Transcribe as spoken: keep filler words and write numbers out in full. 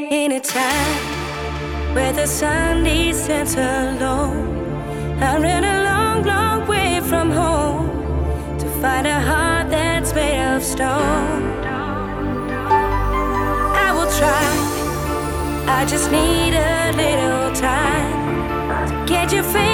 In a time where the sun descends alone, I ran a long, long way from home to find a heart that's made of stone. I will try, I just need a little time to get your face